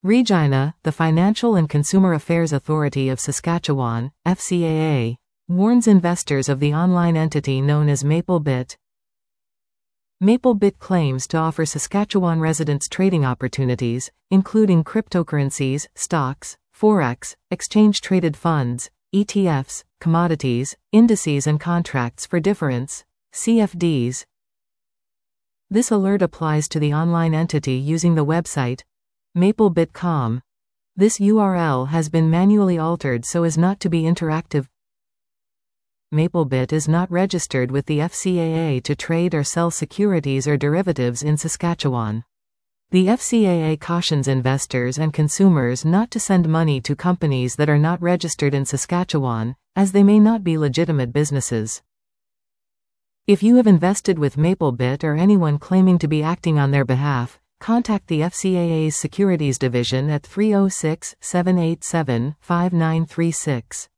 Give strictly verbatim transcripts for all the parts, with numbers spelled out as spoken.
Regina, the Financial and Consumer Affairs Authority of Saskatchewan, F C A A, warns investors of the online entity known as MapleBit. MapleBit claims to offer Saskatchewan residents trading opportunities, including cryptocurrencies, stocks, forex, exchange-traded funds, E T Fs, commodities, indices and contracts for difference, C F Ds. This alert applies to the online entity using the website MapleBit dot com. This U R L has been manually altered so as not to be interactive. MapleBit is not registered with the F C A A to trade or sell securities or derivatives in Saskatchewan. The F C A A cautions investors and consumers not to send money to companies that are not registered in Saskatchewan, as they may not be legitimate businesses. If you have invested with MapleBit or anyone claiming to be acting on their behalf, contact the F C A A's Securities Division at three oh six, seven eight seven, five nine three six.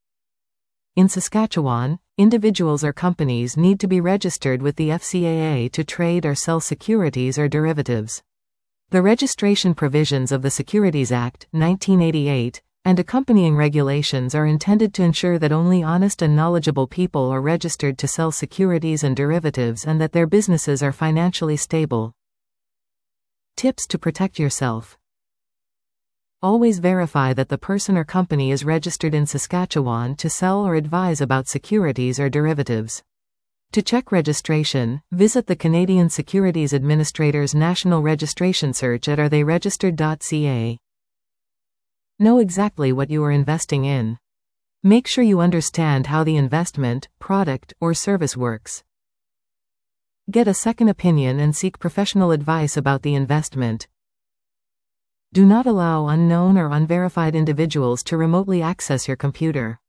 In Saskatchewan, individuals or companies need to be registered with the F C A A to trade or sell securities or derivatives. The registration provisions of the Securities Act, nineteen eighty-eight, and accompanying regulations are intended to ensure that only honest and knowledgeable people are registered to sell securities and derivatives and that their businesses are financially stable. Tips to protect yourself. Always verify that the person or company is registered in Saskatchewan to sell or advise about securities or derivatives. To check registration, visit the Canadian Securities Administrators National Registration Search at are they registered dot c a. Know exactly what you are investing in. Make sure you understand how the investment, product, or service works. Get a second opinion and seek professional advice about the investment. Do not allow unknown or unverified individuals to remotely access your computer.